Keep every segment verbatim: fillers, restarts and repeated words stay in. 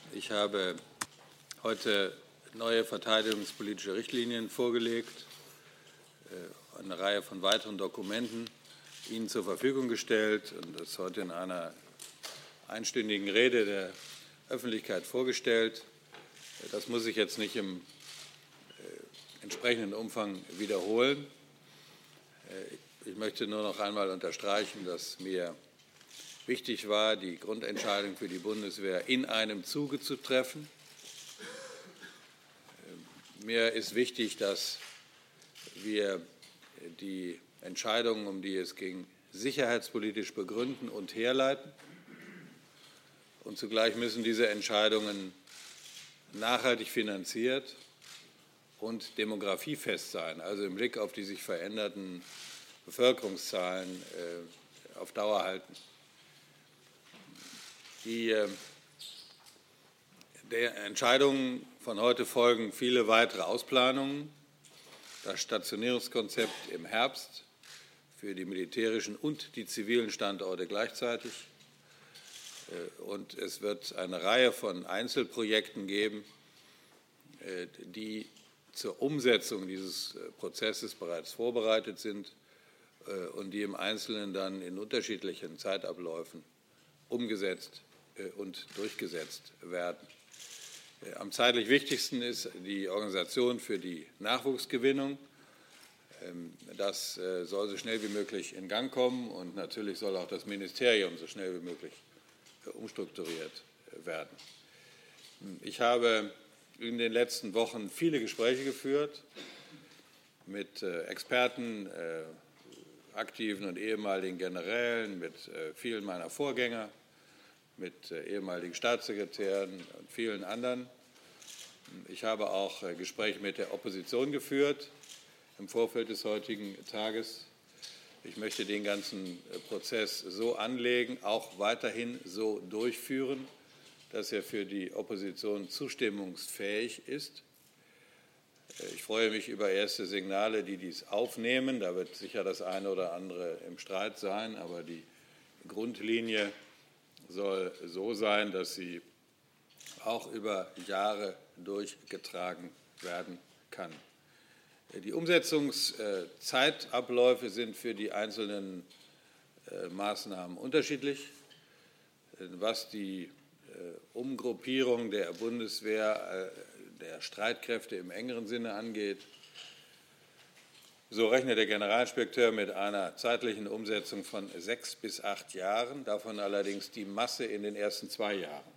Ich habe heute neue verteidigungspolitische Richtlinien vorgelegt, eine Reihe von weiteren Dokumenten Ihnen zur Verfügung gestellt und das heute in einer einstündigen Rede der Öffentlichkeit vorgestellt. Das muss ich jetzt nicht im entsprechenden Umfang wiederholen. Ich möchte nur noch einmal unterstreichen, dass mir wichtig war, die Grundentscheidung für die Bundeswehr in einem Zuge zu treffen. Mir ist wichtig, dass wir die Entscheidungen, um die es ging, sicherheitspolitisch begründen und herleiten. Und zugleich müssen diese Entscheidungen nachhaltig finanziert und demografiefest sein, also im Blick auf die sich verändernden Bevölkerungszahlen auf Dauer halten. Die der Entscheidungen von heute folgen viele weitere Ausplanungen. Das Stationierungskonzept im Herbst für die militärischen und die zivilen Standorte gleichzeitig. Und es wird eine Reihe von Einzelprojekten geben, die zur Umsetzung dieses Prozesses bereits vorbereitet sind und die im Einzelnen dann in unterschiedlichen Zeitabläufen umgesetzt und durchgesetzt werden. Am zeitlich wichtigsten ist die Organisation für die Nachwuchsgewinnung. Das soll so schnell wie möglich in Gang kommen und natürlich soll auch das Ministerium so schnell wie möglich umstrukturiert werden. Ich habe in den letzten Wochen viele Gespräche geführt mit Experten, aktiven und ehemaligen Generälen, mit vielen meiner Vorgänger, mit ehemaligen Staatssekretären und vielen anderen. Ich habe auch Gespräche mit der Opposition geführt im Vorfeld des heutigen Tages. Ich möchte den ganzen Prozess so anlegen, auch weiterhin so durchführen, dass er für die Opposition zustimmungsfähig ist. Ich freue mich über erste Signale, die dies aufnehmen. Da wird sicher das eine oder andere im Streit sein, aber die Grundlinie soll so sein, dass sie auch über Jahre durchgetragen werden kann. Die Umsetzungszeitabläufe sind für die einzelnen Maßnahmen unterschiedlich. Was die Umgruppierung der Bundeswehr, der Streitkräfte im engeren Sinne angeht, so rechnet der Generalinspekteur mit einer zeitlichen Umsetzung von sechs bis acht Jahren, davon allerdings die Masse in den ersten zwei Jahren.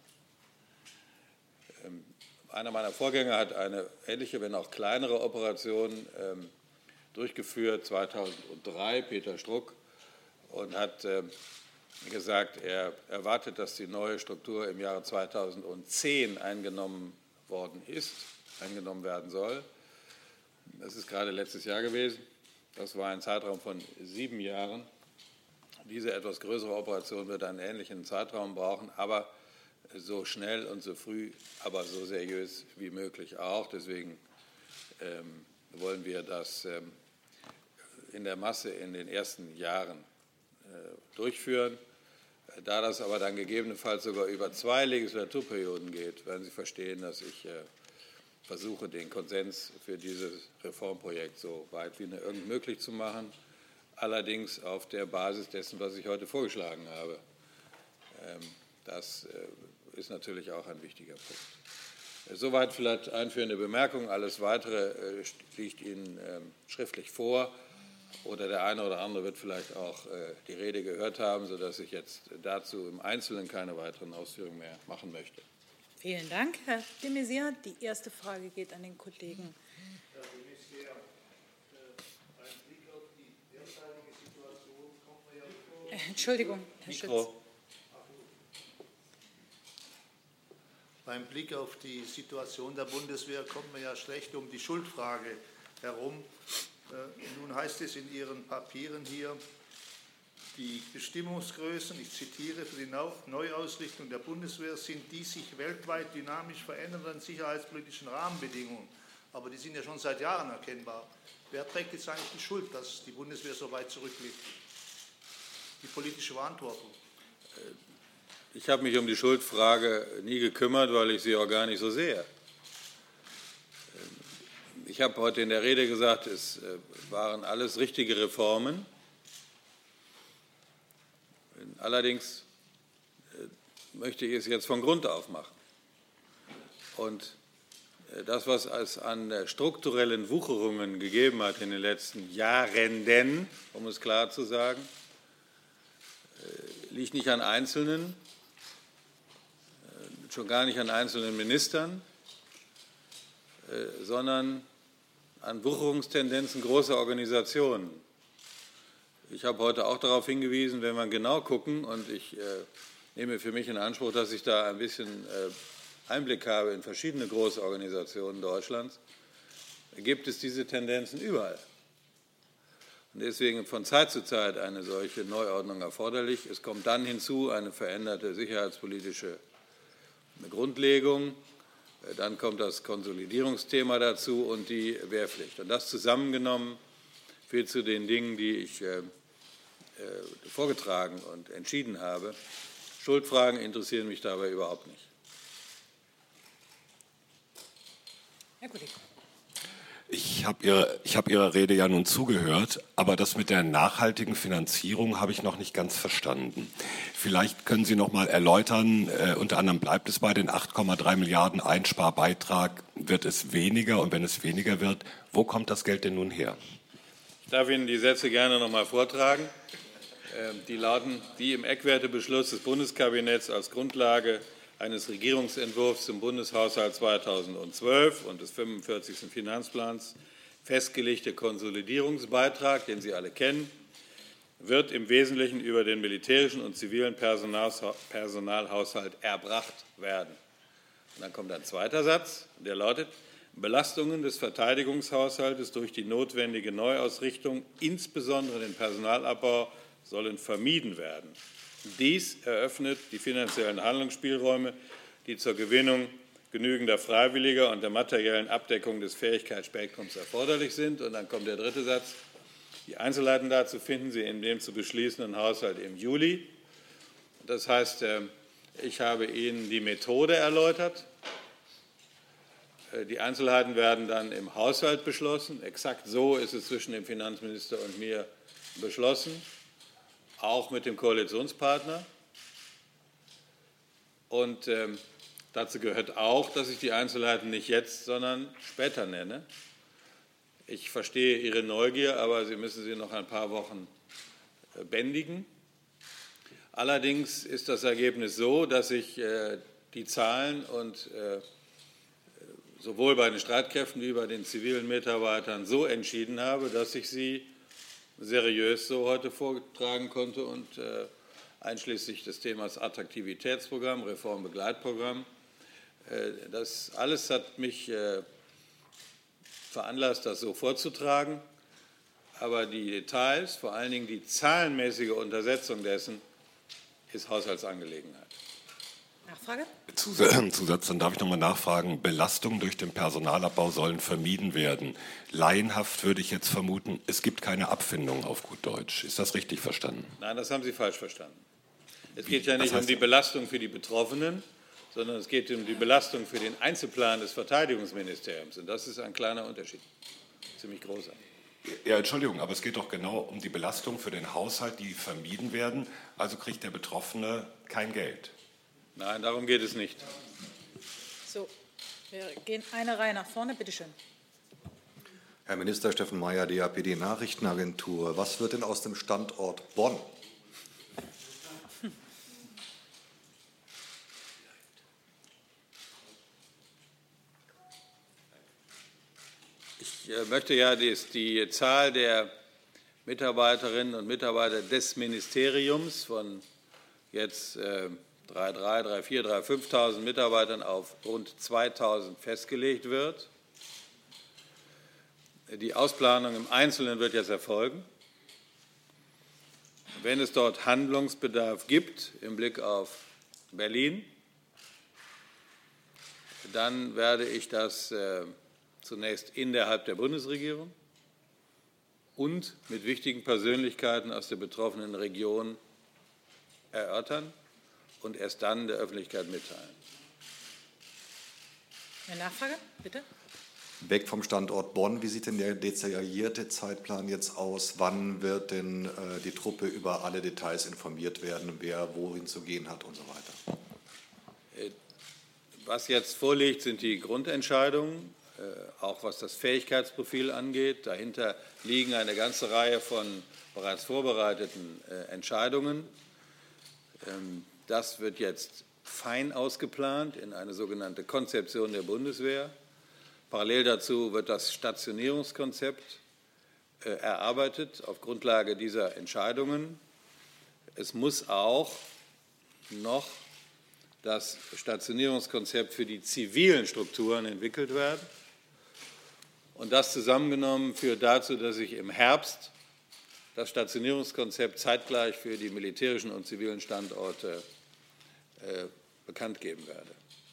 Einer meiner Vorgänger hat eine ähnliche, wenn auch kleinere Operation durchgeführt, zweitausenddrei, Peter Struck, und hat gesagt, er erwartet, dass die neue Struktur im Jahre zweitausendzehn eingenommen worden ist, eingenommen werden soll. Das ist gerade letztes Jahr gewesen. Das war ein Zeitraum von sieben Jahren. Diese etwas größere Operation wird einen ähnlichen Zeitraum brauchen, aber so schnell und so früh, aber so seriös wie möglich auch. Deswegen ähm, wollen wir das ähm, in der Masse in den ersten Jahren äh, durchführen. Da das aber dann gegebenenfalls sogar über zwei Legislaturperioden geht, werden Sie verstehen, dass ich äh, versuche, den Konsens für dieses Reformprojekt so weit wie nur irgend möglich zu machen, allerdings auf der Basis dessen, was ich heute vorgeschlagen habe. Das ist natürlich auch ein wichtiger Punkt. Soweit vielleicht einführende Bemerkungen. Alles Weitere liegt Ihnen schriftlich vor oder der eine oder andere wird vielleicht auch die Rede gehört haben, sodass ich jetzt dazu im Einzelnen keine weiteren Ausführungen mehr machen möchte. Vielen Dank, Herr de Maizière. Die erste Frage geht an den Kollegen. Herr de Maizière, beim Blick auf die derzeitige Situation kommt man ja vor. Entschuldigung, Herr Schütz. Beim Blick auf die Situation der Bundeswehr kommt man ja schlecht um die Schuldfrage herum. Nun heißt es in Ihren Papieren hier, die Bestimmungsgrößen, ich zitiere, für die Neuausrichtung der Bundeswehr sind die sich weltweit dynamisch verändernden sicherheitspolitischen Rahmenbedingungen. Aber die sind ja schon seit Jahren erkennbar. Wer trägt jetzt eigentlich die Schuld, dass die Bundeswehr so weit zurückliegt? Die politische Verantwortung? Ich habe mich um die Schuldfrage nie gekümmert, weil ich sie auch gar nicht so sehe. Ich habe heute in der Rede gesagt, es waren alles richtige Reformen. Allerdings möchte ich es jetzt von Grund auf machen. Und das, was es an strukturellen Wucherungen gegeben hat in den letzten Jahren, um es klar zu sagen, liegt nicht an Einzelnen, schon gar nicht an einzelnen Ministern, sondern an Wucherungstendenzen großer Organisationen. Ich habe heute auch darauf hingewiesen, wenn wir genau gucken, und ich äh, nehme für mich in Anspruch, dass ich da ein bisschen äh, Einblick habe in verschiedene große Organisationen Deutschlands, gibt es diese Tendenzen überall. Und deswegen von Zeit zu Zeit eine solche Neuordnung erforderlich. Es kommt dann hinzu eine veränderte sicherheitspolitische Grundlegung. Dann kommt das Konsolidierungsthema dazu und die Wehrpflicht. Und das zusammengenommen führt zu den Dingen, die ich äh, äh, vorgetragen und entschieden habe. Schuldfragen interessieren mich dabei überhaupt nicht. Herr Kollege. Ich habe Ihre, ich habe Ihrer Rede ja nun zugehört, aber das mit der nachhaltigen Finanzierung habe ich noch nicht ganz verstanden. Vielleicht können Sie noch mal erläutern, äh, unter anderem bleibt es bei den acht Komma drei Milliarden Einsparbeitrag, wird es weniger, und wenn es weniger wird, wo kommt das Geld denn nun her? Ich darf Ihnen die Sätze gerne noch mal vortragen. Äh, die lauten, wie im Eckwertebeschluss des Bundeskabinetts als Grundlage eines Regierungsentwurfs zum Bundeshaushalt zweitausendzwölf und des fünfundvierzigsten Finanzplans festgelegte Konsolidierungsbeitrag, den Sie alle kennen, wird im Wesentlichen über den militärischen und zivilen Personalhaushalt erbracht werden. Und dann kommt ein zweiter Satz, der lautet, Belastungen des Verteidigungshaushaltes durch die notwendige Neuausrichtung, insbesondere den Personalabbau, sollen vermieden werden. Dies eröffnet die finanziellen Handlungsspielräume, die zur Gewinnung genügender Freiwilliger und der materiellen Abdeckung des Fähigkeitsspektrums erforderlich sind. Und dann kommt der dritte Satz. Die Einzelheiten dazu finden Sie in dem zu beschließenden Haushalt im Juli. Das heißt, ich habe Ihnen die Methode erläutert. Die Einzelheiten werden dann im Haushalt beschlossen. Exakt so ist es zwischen dem Finanzminister und mir beschlossen, auch mit dem Koalitionspartner. Und ähm, dazu gehört auch, dass ich die Einzelheiten nicht jetzt, sondern später nenne. Ich verstehe Ihre Neugier, aber Sie müssen sie noch ein paar Wochen äh, bändigen. Allerdings ist das Ergebnis so, dass ich äh, die Zahlen und äh, sowohl bei den Streitkräften wie bei den zivilen Mitarbeitern so entschieden habe, dass ich sie seriös so heute vortragen konnte und äh, einschließlich des Themas Attraktivitätsprogramm, Reformbegleitprogramm. Äh, das alles hat mich äh, veranlasst, das so vorzutragen. Aber die Details, vor allen Dingen die zahlenmäßige Untersetzung dessen, ist Haushaltsangelegenheit. Nachfrage? Zusatz, dann darf ich noch mal nachfragen. Belastungen durch den Personalabbau sollen vermieden werden. Laienhaft würde ich jetzt vermuten, es gibt keine Abfindung auf gut Deutsch. Ist das richtig verstanden? Nein, das haben Sie falsch verstanden. Es Wie? geht ja nicht Was heißt um die das? Belastung für die Betroffenen, sondern es geht um die Belastung für den Einzelplan des Verteidigungsministeriums. Und das ist ein kleiner Unterschied, ziemlich großer. Ja, Entschuldigung, aber es geht doch genau um die Belastung für den Haushalt, die vermieden werden. Also kriegt der Betroffene kein Geld. Nein, darum geht es nicht. So, wir gehen eine Reihe nach vorne. Bitte schön. Herr Minister Steffen Mayer, D A P D Nachrichtenagentur. Was wird denn aus dem Standort Bonn? Ich möchte ja die, die Zahl der Mitarbeiterinnen und Mitarbeiter des Ministeriums von jetzt äh, dreitausend, dreitausend vierhundert, dreitausend fünftausend Mitarbeitern auf rund zweitausend festgelegt wird. Die Ausplanung im Einzelnen wird jetzt erfolgen. Wenn es dort Handlungsbedarf gibt im Blick auf Berlin, dann werde ich das äh, zunächst innerhalb der Bundesregierung und mit wichtigen Persönlichkeiten aus der betroffenen Region erörtern. und erst dann der Öffentlichkeit mitteilen. Eine Nachfrage, bitte. Weg vom Standort Bonn, wie sieht denn der detaillierte Zeitplan jetzt aus? Wann wird denn äh, die Truppe über alle Details informiert werden, wer wohin zu gehen hat und so weiter? Was jetzt vorliegt, sind die Grundentscheidungen, äh, auch was das Fähigkeitsprofil angeht. Dahinter liegen eine ganze Reihe von bereits vorbereiteten äh, Entscheidungen. Ähm, das wird jetzt fein ausgeplant in eine sogenannte Konzeption der Bundeswehr. Parallel dazu wird das Stationierungskonzept äh, erarbeitet auf Grundlage dieser Entscheidungen. Es muss auch noch das Stationierungskonzept für die zivilen Strukturen entwickelt werden. Und das zusammengenommen führt dazu, dass ich im Herbst das Stationierungskonzept zeitgleich für die militärischen und zivilen Standorte äh, bekannt geben werde.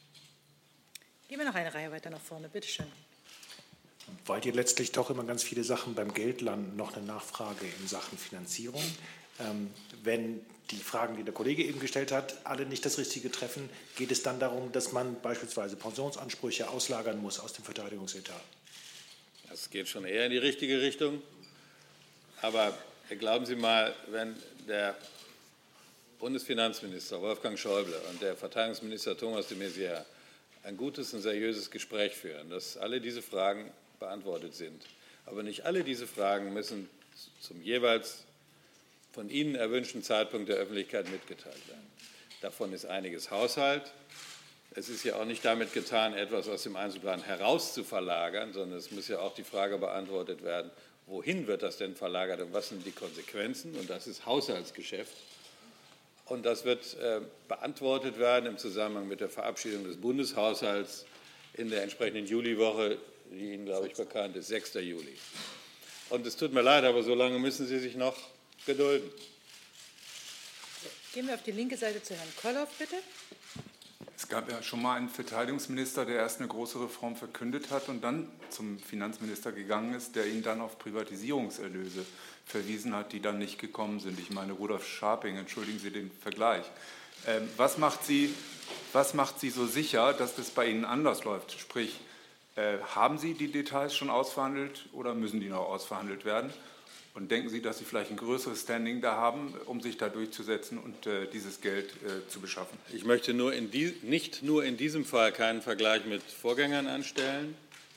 Gehen wir noch eine Reihe weiter nach vorne, bitte schön. Weil hier letztlich doch immer ganz viele Sachen beim Geld landen, noch eine Nachfrage in Sachen Finanzierung. Ähm, wenn die Fragen, die der Kollege eben gestellt hat, alle nicht das Richtige treffen, geht es dann darum, dass man beispielsweise Pensionsansprüche auslagern muss aus dem Verteidigungsetat? Das geht schon eher in die richtige Richtung. Aber glauben Sie mal, wenn der Bundesfinanzminister Wolfgang Schäuble und der Verteidigungsminister Thomas de Maizière ein gutes und seriöses Gespräch führen, dass alle diese Fragen beantwortet sind. Aber nicht alle diese Fragen müssen zum jeweils von Ihnen erwünschten Zeitpunkt der Öffentlichkeit mitgeteilt werden. Davon ist einiges Haushalt. Es ist ja auch nicht damit getan, etwas aus dem Einzelplan herauszuverlagern, sondern es muss ja auch die Frage beantwortet werden, wohin wird das denn verlagert und was sind die Konsequenzen? Und das ist Haushaltsgeschäft. Und das wird äh, beantwortet werden im Zusammenhang mit der Verabschiedung des Bundeshaushalts in der entsprechenden Juliwoche, die Ihnen, glaube ich, bekannt ist, sechster Juli. Und es tut mir leid, aber so lange müssen Sie sich noch gedulden. Gehen wir auf die linke Seite zu Herrn Kolloff, bitte. Es gab ja schon mal einen Verteidigungsminister, der erst eine große Reform verkündet hat und dann zum Finanzminister gegangen ist, der ihn dann auf Privatisierungserlöse verwiesen hat, die dann nicht gekommen sind. Ich meine Rudolf Scharping, entschuldigen Sie den Vergleich. Ähm, was macht Sie, was macht Sie so sicher, dass das bei Ihnen anders läuft? Sprich, äh, haben Sie die Details schon ausverhandelt oder müssen die noch ausverhandelt werden? Und denken Sie, dass Sie vielleicht ein größeres Standing da haben, um sich da durchzusetzen und äh, dieses Geld äh, zu beschaffen? Ich möchte nur in die, nicht nur in diesem Fall keinen Vergleich mit Vorgängern anstellen,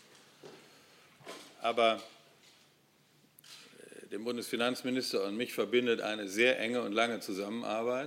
aber den Bundesfinanzminister und mich verbindet eine sehr enge und lange Zusammenarbeit.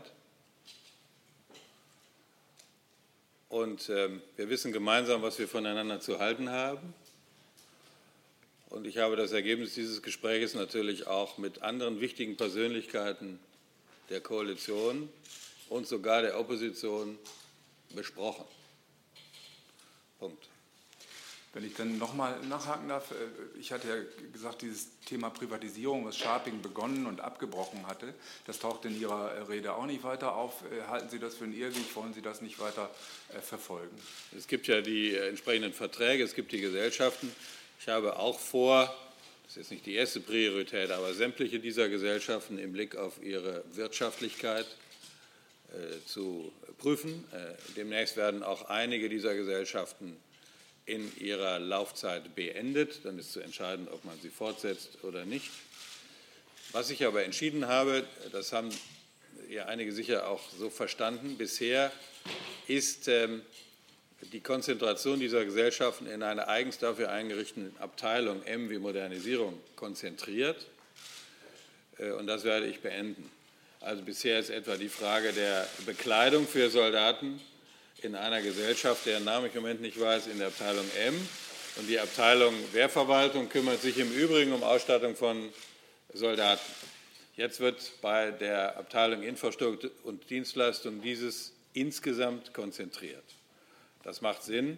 Und ähm, wir wissen gemeinsam, was wir voneinander zu halten haben. Und ich habe das Ergebnis dieses Gesprächs natürlich auch mit anderen wichtigen Persönlichkeiten der Koalition und sogar der Opposition besprochen. Punkt. Wenn ich dann noch mal nachhaken darf, ich hatte ja gesagt, dieses Thema Privatisierung, was Scharping begonnen und abgebrochen hatte, das taucht in Ihrer Rede auch nicht weiter auf. Halten Sie das für einen Irrweg? Wollen Sie das nicht weiter verfolgen? Es gibt ja die entsprechenden Verträge, es gibt die Gesellschaften. Ich habe auch vor, das ist jetzt nicht die erste Priorität, aber sämtliche dieser Gesellschaften im Blick auf ihre Wirtschaftlichkeit äh, zu prüfen. Äh, demnächst werden auch einige dieser Gesellschaften in ihrer Laufzeit beendet. Dann ist zu entscheiden, ob man sie fortsetzt oder nicht. Was ich aber entschieden habe, das haben ja einige sicher auch so verstanden, bisher ist ähm, die Konzentration dieser Gesellschaften in einer eigens dafür eingerichteten Abteilung M wie Modernisierung konzentriert. Äh, und das werde ich beenden. Also bisher ist etwa die Frage der Bekleidung für Soldaten in einer Gesellschaft, deren Namen ich im Moment nicht weiß, in der Abteilung M. Und die Abteilung Wehrverwaltung kümmert sich im Übrigen um Ausstattung von Soldaten. Jetzt wird bei der Abteilung Infrastruktur und Dienstleistung dieses insgesamt konzentriert. Das macht Sinn.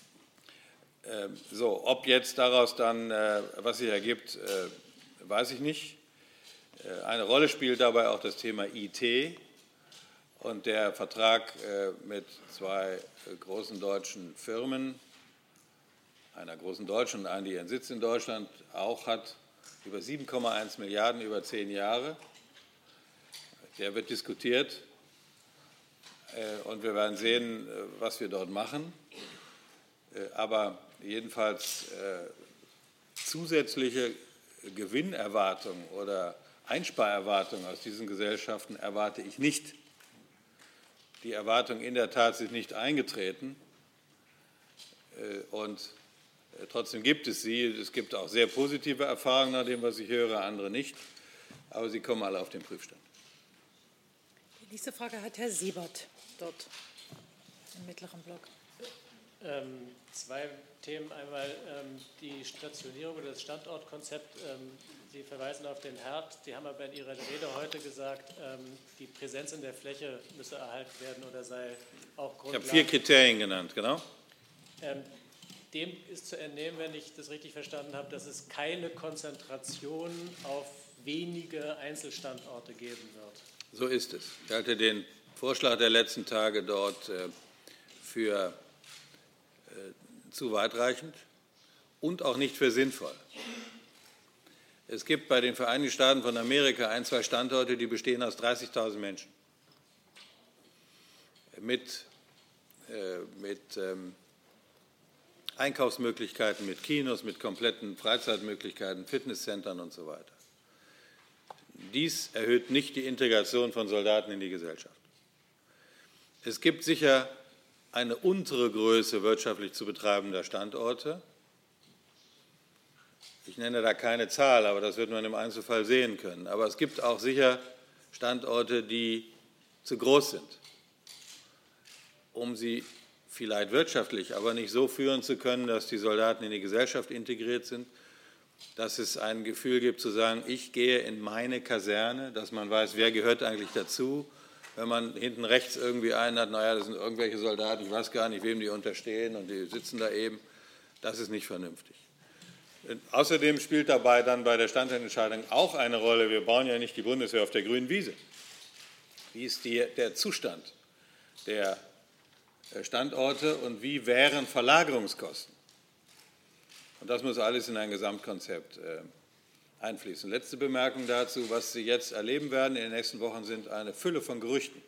So, ob jetzt daraus dann was sich ergibt, weiß ich nicht. Eine Rolle spielt dabei auch das Thema I T. Und der Vertrag mit zwei großen deutschen Firmen, einer großen deutschen und einer, die ihren Sitz in Deutschland auch hat, über sieben Komma eins Milliarden über zehn Jahre, der wird diskutiert. Und wir werden sehen, was wir dort machen. Aber jedenfalls zusätzliche Gewinnerwartungen oder Einsparerwartungen aus diesen Gesellschaften erwarte ich nicht. Die Erwartungen in der Tat sind nicht eingetreten. Und trotzdem gibt es sie. Es gibt auch sehr positive Erfahrungen nach dem, was ich höre, andere nicht. Aber sie kommen alle auf den Prüfstand. Die nächste Frage hat Herr Siebert dort im mittleren Block. Ähm, zwei Themen. Einmal ähm, die Stationierung oder das Standortkonzept. Ähm, Sie verweisen auf den Herd. Sie haben aber in Ihrer Rede heute gesagt, ähm, die Präsenz in der Fläche müsse erhalten werden oder sei auch Grundlage. Ich habe vier Kriterien genannt, genau. Ähm, dem ist zu entnehmen, wenn ich das richtig verstanden habe, dass es keine Konzentration auf wenige Einzelstandorte geben wird. So ist es. Ich halte den Vorschlag der letzten Tage dort äh, für äh, zu weitreichend und auch nicht für sinnvoll. Es gibt bei den Vereinigten Staaten von Amerika ein, zwei Standorte, die bestehen aus dreißigtausend Menschen. Mit, äh, mit ähm, Einkaufsmöglichkeiten, mit Kinos, mit kompletten Freizeitmöglichkeiten, Fitnesszentren und so weiter. Dies erhöht nicht die Integration von Soldaten in die Gesellschaft. Es gibt sicher eine untere Größe wirtschaftlich zu betreibender Standorte. Ich nenne da keine Zahl, aber das wird man im Einzelfall sehen können. Aber es gibt auch sicher Standorte, die zu groß sind, um sie vielleicht wirtschaftlich, aber nicht so führen zu können, dass die Soldaten in die Gesellschaft integriert sind, dass es ein Gefühl gibt zu sagen, ich gehe in meine Kaserne, dass man weiß, wer gehört eigentlich dazu. Wenn man hinten rechts irgendwie einen hat, naja, das sind irgendwelche Soldaten, ich weiß gar nicht, wem die unterstehen und die sitzen da eben, das ist nicht vernünftig. Außerdem spielt dabei dann bei der Standortentscheidung auch eine Rolle, wir bauen ja nicht die Bundeswehr auf der grünen Wiese. Wie ist die, der Zustand der Standorte und wie wären Verlagerungskosten? Und das muss alles in ein Gesamtkonzept äh, einfließen. Letzte Bemerkung dazu, was Sie jetzt erleben werden in den nächsten Wochen, sind eine Fülle von Gerüchten.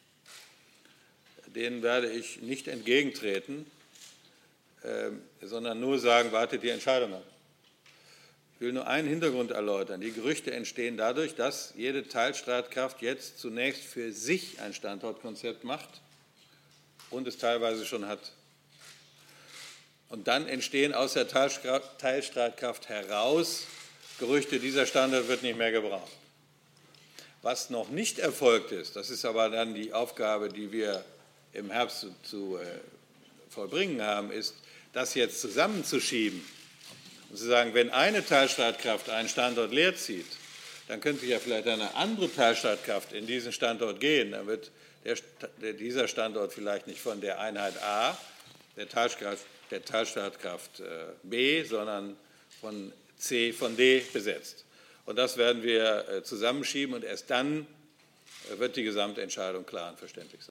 Denen werde ich nicht entgegentreten, äh, sondern nur sagen, wartet die Entscheidung ab. Ich will nur einen Hintergrund erläutern. Die Gerüchte entstehen dadurch, dass jede Teilstreitkraft jetzt zunächst für sich ein Standortkonzept macht und es teilweise schon hat. Und dann entstehen aus der Teilstreitkraft heraus Gerüchte, dieser Standort wird nicht mehr gebraucht. Was noch nicht erfolgt ist, das ist aber dann die Aufgabe, die wir im Herbst zu, zu äh, vollbringen haben, ist, das jetzt zusammenzuschieben und zu sagen, wenn eine Teilstreitkraft einen Standort leer zieht, dann könnte ja vielleicht eine andere Teilstreitkraft in diesen Standort gehen. Dann wird der, der, dieser Standort vielleicht nicht von der Einheit A, der Teilstreitkraft, der Teilstreitkraft äh, B, sondern von C, von D besetzt. Und das werden wir äh, zusammenschieben und erst dann äh, wird die Gesamtentscheidung klar und verständlich sein.